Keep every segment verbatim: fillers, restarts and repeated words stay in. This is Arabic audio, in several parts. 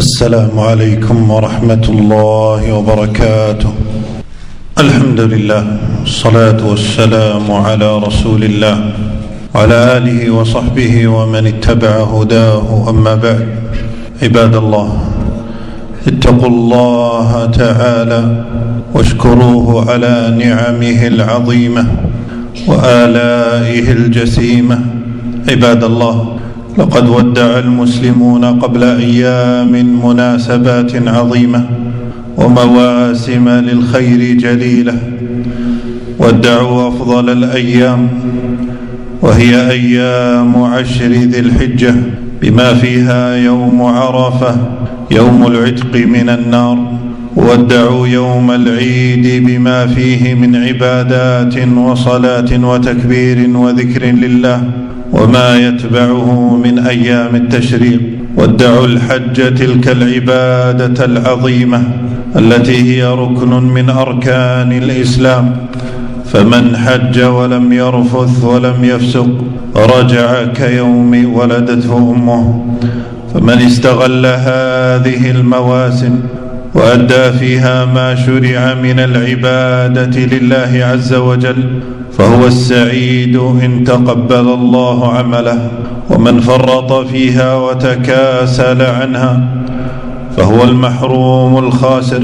السلام عليكم ورحمة الله وبركاته. الحمد لله والصلاة والسلام على رسول الله وعلى آله وصحبه ومن اتبع هداه. أما بعد، عباد الله، اتقوا الله تعالى واشكروه على نعمه العظيمة وآلائه الجسيمة. عباد الله، لقد ودع المسلمون قبل أيام مناسبات عظيمة ومواسم للخير جليلة، ودعوا أفضل الأيام وهي أيام عشر ذي الحجة، بما فيها يوم عرفة يوم العتق من النار، ودعوا يوم العيد بما فيه من عبادات وصلاة وتكبير وذكر لله وما يتبعه من أيام التشريق، ودعوا الحج تلك العبادة العظيمة التي هي ركن من أركان الإسلام، فمن حج ولم يرفث ولم يفسق رجع كيوم ولدته أمه. فمن استغل هذه المواسم وأدى فيها ما شرع من العبادة لله عز وجل فهو السعيد إن تقبل الله عمله، ومن فرط فيها وتكاسل عنها فهو المحروم الخاسر.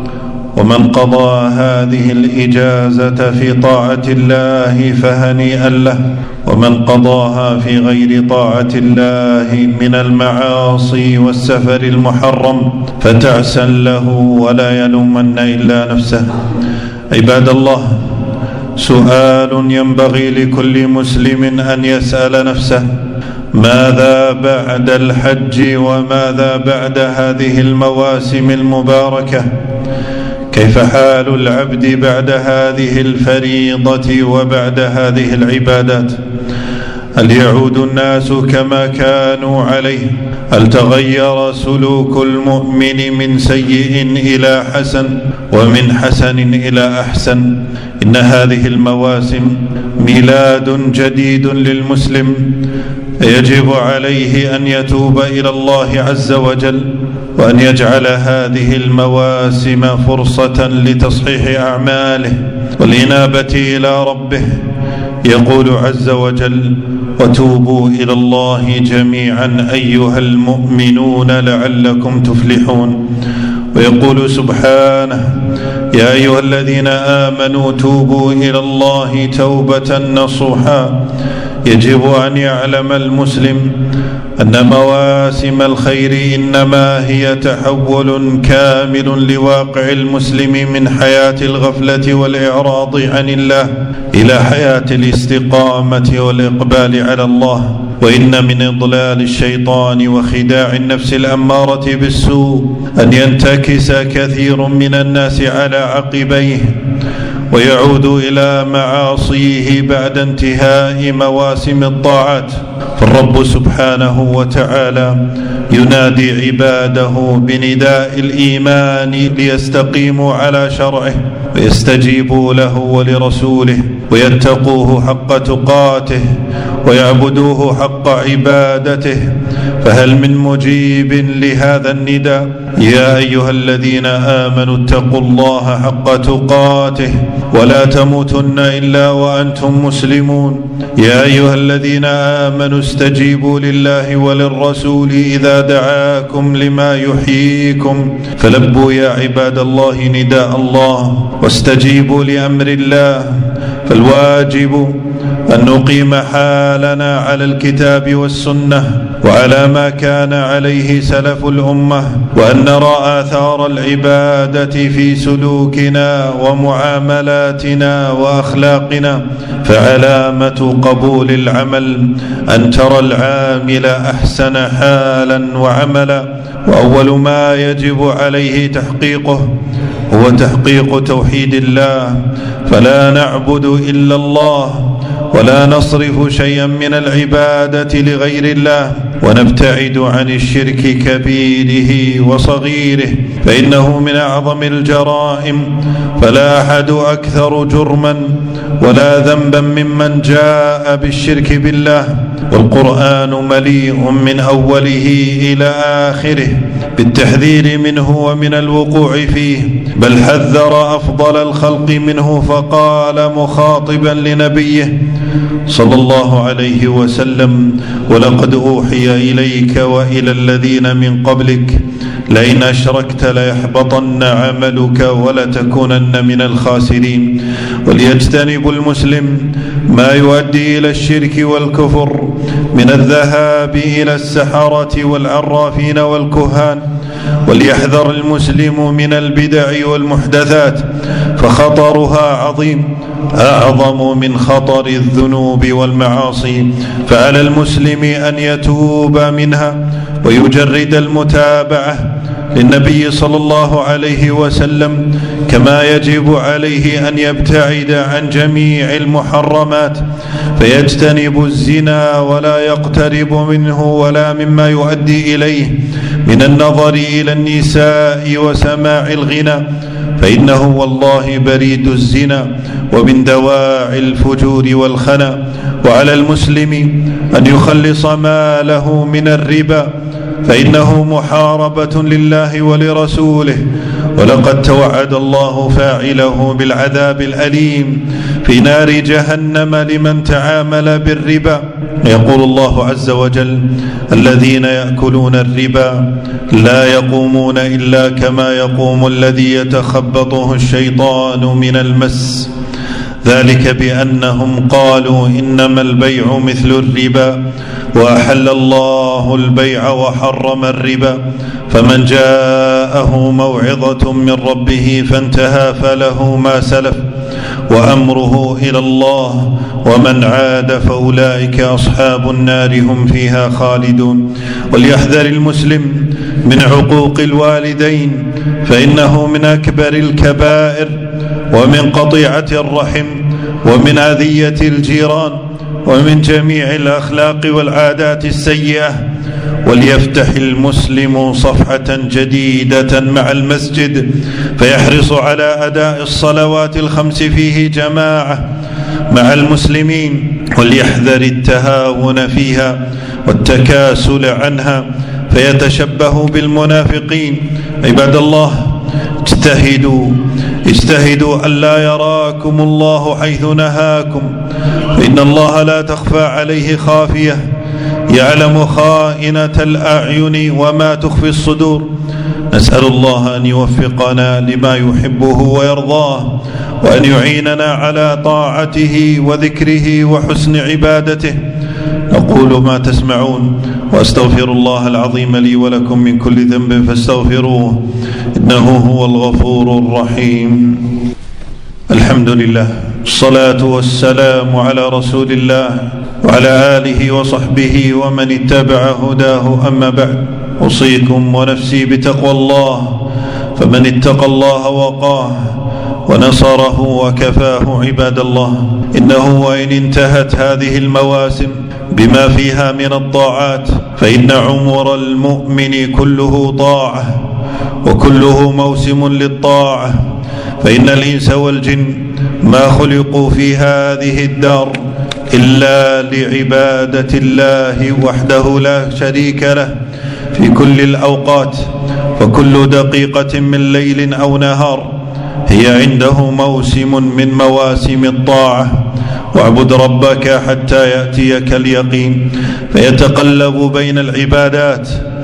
ومن قضى هذه الإجازة في طاعة الله فهنيئا له، ومن قضاها في غير طاعة الله من المعاصي والسفر المحرم فتعسا له ولا يلومن إلا نفسه. عباد الله، سؤال ينبغي لكل مسلم أن يسأل نفسه: ماذا بعد الحج وماذا بعد هذه المواسم المباركة؟ كيف حال العبد بعد هذه الفريضة وبعد هذه العبادات؟ هل يعود الناس كما كانوا عليه؟ هل تغير سلوك المؤمن من سيء إلى حسن ومن حسن إلى أحسن؟ إن هذه المواسم ميلاد جديد للمسلم، يجب عليه أن يتوب إلى الله عز وجل، وأن يجعل هذه المواسم فرصة لتصحيح أعماله والإنابة إلى ربه. يقول عز وجل: وتوبوا إلى الله جميعا أيها المؤمنون لعلكم تفلحون. ويقول سبحانه: يا أيها الذين آمنوا توبوا إلى الله توبة نصوحا. يجب أن يعلم المسلم أن مواسم الخير إنما هي تحول كامل لواقع المسلم من حياة الغفلة والإعراض عن الله إلى حياة الاستقامة والإقبال على الله. وإن من إضلال الشيطان وخداع النفس الأمارة بالسوء أن ينتكس كثير من الناس على عقبيه ويعود إلى معاصيه بعد انتهاء مواسم الطاعات. فالرب سبحانه وتعالى ينادي عباده بنداء الإيمان ليستقيموا على شرعه ويستجيبوا له ولرسوله ويتقوه حق تقاته ويعبدوه حق عبادته. فهل من مجيب لهذا النداء؟ يا أيها الذين آمنوا اتقوا الله حق تقاته ولا تموتن إلا وأنتم مسلمون. يا أيها الذين آمنوا استجيبوا لله وللرسول إذا دعاكم لما يحييكم فلبوا يا عباد الله نداء الله واستجيبوا لأمر الله. فالواجب أن نقيم حالنا على الكتاب والسنة وعلى ما كان عليه سلف الأمة، وأن نرى آثار العبادة في سلوكنا ومعاملاتنا وأخلاقنا. فعلامة قبول العمل أن ترى العامل أحسن حالا وعملا، وأول ما يجب عليه تحقيقه هو تحقيق توحيد الله، فلا نعبد إلا الله ولا نصرف شيئا من العبادة لغير الله، ونبتعد عن الشرك كبيره وصغيره فإنه من أعظم الجرائم. فلا أحد أكثر جرما ولا ذنبا ممن جاء بالشرك بالله. والقرآن مليء من أوله إلى آخره بالتحذير منه ومن الوقوع فيه، بل حذر أفضل الخلق منه فقال مخاطبا لنبيه صلى الله عليه وسلم: ولقد أوحي إليك وإلى الذين من قبلك لئن أشركت ليحبطن عملك ولتكونن من الخاسرين. وليجتنب المسلم ما يؤدي إلى الشرك والكفر من الذهاب إلى السحرة والعرافين والكهان، وليحذر المسلم من البدع والمحدثات فخطرها عظيم أعظم من خطر الذنوب والمعاصي، فعلى المسلم أن يتوب منها ويجرد المتابعة للنبي صلى الله عليه وسلم، كما يجب عليه أن يبتعد عن جميع المحرمات فيجتنب الزنا ولا يقترب منه ولا مما يؤدي إليه من النظر إلى النساء وسماع الغنى، فإنه والله بريد الزنا ومن دواعي الفجور والخنا. وعلى المسلم أن يخلص ماله من الربا فإنه محاربة لله ولرسوله، ولقد توعد الله فاعله بالعذاب الأليم في نار جهنم لمن تعامل بالربا. يقول الله عز وجل: الذين يأكلون الربا لا يقومون إلا كما يقوم الذي يتخبطه الشيطان من المس، ذلك بأنهم قالوا إنما البيع مثل الربا وأحل الله البيع وحرم الربا، فمن جاءه موعظة من ربه فانتهى فله ما سلف وأمره إلى الله ومن عاد فأولئك أصحاب النار هم فيها خالدون. وليحذر المسلم من عقوق الوالدين فإنه من أكبر الكبائر ومن قطيعة الرحم ومن أذية الجيران ومن جميع الأخلاق والعادات السيئة. وليفتح المسلم صفحة جديدة مع المسجد فيحرص على أداء الصلوات الخمس فيه جماعة مع المسلمين، وليحذر التهاون فيها والتكاسل عنها فيتشبه بالمنافقين. عباد الله، اجتهدوا اجتهدوا ألا يراكم الله حيث نهاكم، فإن الله لا تخفى عليه خافية، يعلم خائنة الأعين وما تخفي الصدور. نسأل الله أن يوفقنا لما يحبه ويرضاه، وأن يعيننا على طاعته وذكره وحسن عبادته. أقول ما تسمعون وأستغفر الله العظيم لي ولكم من كل ذنب فاستغفروه إنه هو الغفور الرحيم. الحمد لله، الصلاة والسلام على رسول الله وعلى آله وصحبه ومن اتبع هداه، أما بعد، أوصيكم ونفسي بتقوى الله، فمن اتقى الله وقاه ونصره وكفاه. عباد الله، إنه وإن انتهت هذه المواسم بما فيها من الطاعات فإن عمر المؤمن كله طاعة وكله موسم للطاعة، فإن الإنس والجن ما خلقوا في هذه الدار إلا لعبادة الله وحده لا شريك له في كل الأوقات، وكل دقيقة من ليل أو نهار هي عنده موسم من مواسم الطاعة. واعبد ربك حتى يأتيك اليقين، فيتقلب بين العبادات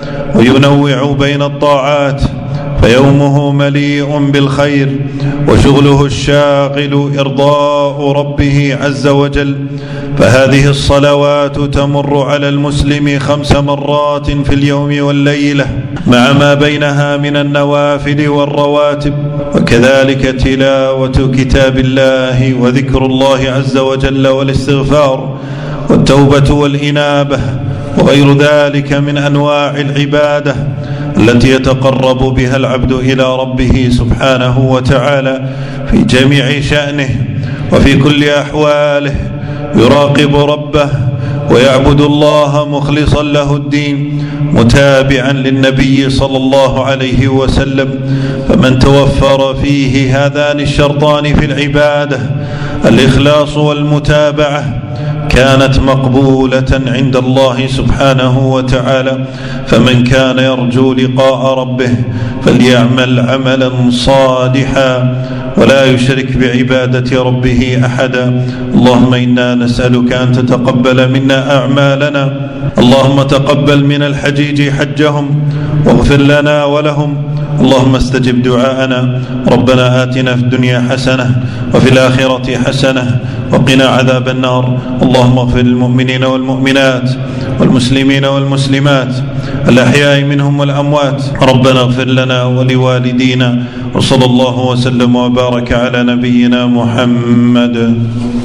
وينوع بين الطاعات، فيومه مليء بالخير وشغله الشاغل إرضاء ربه عز وجل. فهذه الصلوات تمر على المسلم خمس مرات في اليوم والليلة مع ما بينها من النوافل والرواتب، وكذلك تلاوة كتاب الله وذكر الله عز وجل والاستغفار والتوبة والإنابة وغير ذلك من أنواع العبادة التي يتقرب بها العبد إلى ربه سبحانه وتعالى في جميع شأنه وفي كل أحواله، يراقب ربه ويعبد الله مخلصا له الدين متابعا للنبي صلى الله عليه وسلم. فمن توفر فيه هذان الشرطان في العبادة الإخلاص والمتابعة كانت مقبولة عند الله سبحانه وتعالى. فمن كان يرجو لقاء ربه فليعمل عملا صالحا ولا يشرك بعبادة ربه أحدا. اللهم إنا نسألك أن تتقبل منا أعمالنا. اللهم تقبل من الحجيج حجهم واغفر لنا ولهم. اللهم استجب دعاءنا. ربنا آتنا في الدنيا حسنة وفي الآخرة حسنة وقنا عذاب النار. اللهم اغفر للمؤمنين والمؤمنات والمسلمين والمسلمات الأحياء منهم والأموات. ربنا اغفر لنا ولوالدينا. وصلى الله وسلم وبارك على نبينا محمد.